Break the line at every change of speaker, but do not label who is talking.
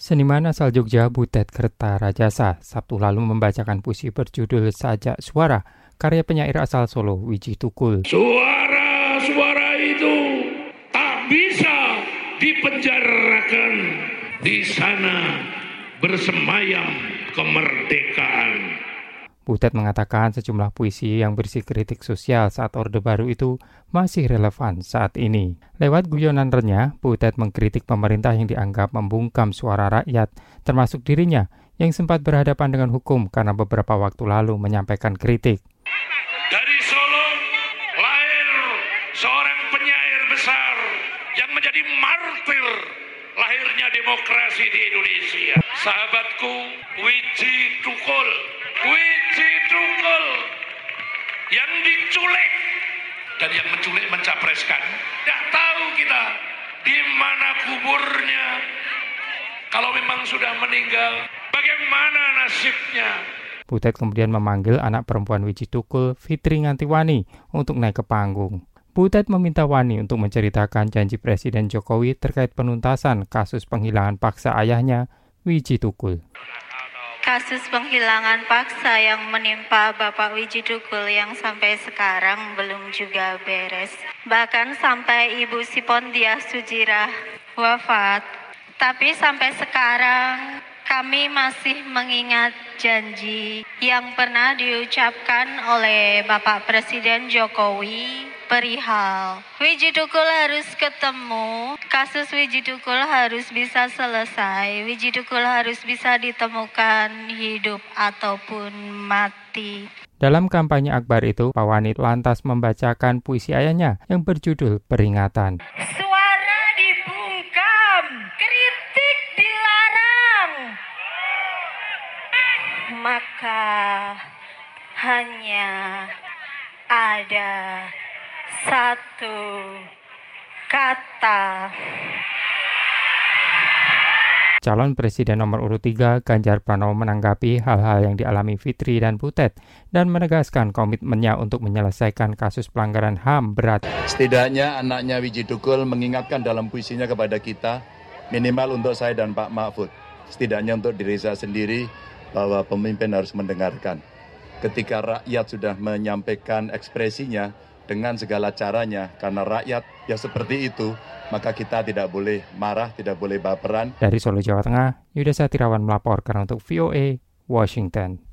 Seniman asal Jogja Butet Kertarajasa Sabtu lalu membacakan puisi berjudul Sajak Suara karya penyair asal Solo Wiji Tukul.
Suara-suara itu tak bisa dipenjarakan, di sana bersemayam kemerdekaan.
Butet mengatakan sejumlah puisi yang berisi kritik sosial saat Orde Baru itu masih relevan saat ini. Lewat guyonan renyah, Butet mengkritik pemerintah yang dianggap membungkam suara rakyat, termasuk dirinya yang sempat berhadapan dengan hukum karena beberapa waktu lalu menyampaikan kritik.
Dari Solo lahir seorang penyair besar yang menjadi martir lahirnya demokrasi di Indonesia. Sahabatku Wiji Tukul yang diculik dan yang menculik mencapreskan. Tidak tahu kita di mana kuburnya. Kalau memang sudah meninggal, bagaimana nasibnya?
Butet kemudian memanggil anak perempuan Wiji Tukul, Fitri Ngantiwani, untuk naik ke panggung. Butet meminta Wani untuk menceritakan janji Presiden Jokowi terkait penuntasan kasus penghilangan paksa ayahnya, Wiji Tukul.
Kasus penghilangan paksa yang menimpa Bapak Wiji Tukul yang sampai sekarang belum juga beres. Bahkan sampai Ibu Sipondia Sujirah wafat. Tapi sampai sekarang kami masih mengingat janji yang pernah diucapkan oleh Bapak Presiden Jokowi perihal Wiji Tukul harus ketemu, kasus Wiji Tukul harus bisa selesai, Wiji Tukul harus bisa ditemukan hidup ataupun mati.
Dalam kampanye akbar itu, Pak Wani lantas membacakan puisi ayahnya yang berjudul Peringatan.
Suara dibungkam, kritik dilarang, maka hanya ada satu kata.
Calon Presiden nomor urut 3 Ganjar Pranowo menanggapi hal-hal yang dialami Fitri dan Butet dan menegaskan komitmennya untuk menyelesaikan kasus pelanggaran HAM berat.
Setidaknya anaknya Wiji Tukul mengingatkan dalam puisinya kepada kita, minimal untuk saya dan Pak Mahfud, setidaknya untuk diri saya sendiri, bahwa pemimpin harus mendengarkan. Ketika rakyat sudah menyampaikan ekspresinya dengan segala caranya, karena rakyat ya seperti itu, maka kita tidak boleh marah, tidak boleh baperan.
Dari Solo, Jawa Tengah, Yuda Satirawan melaporkan untuk VOA, Washington.